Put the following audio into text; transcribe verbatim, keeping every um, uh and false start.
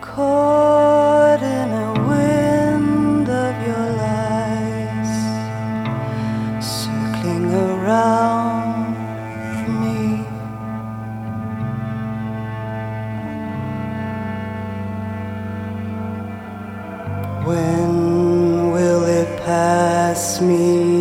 caught in a wind of your lies, circling around me. When will it pass me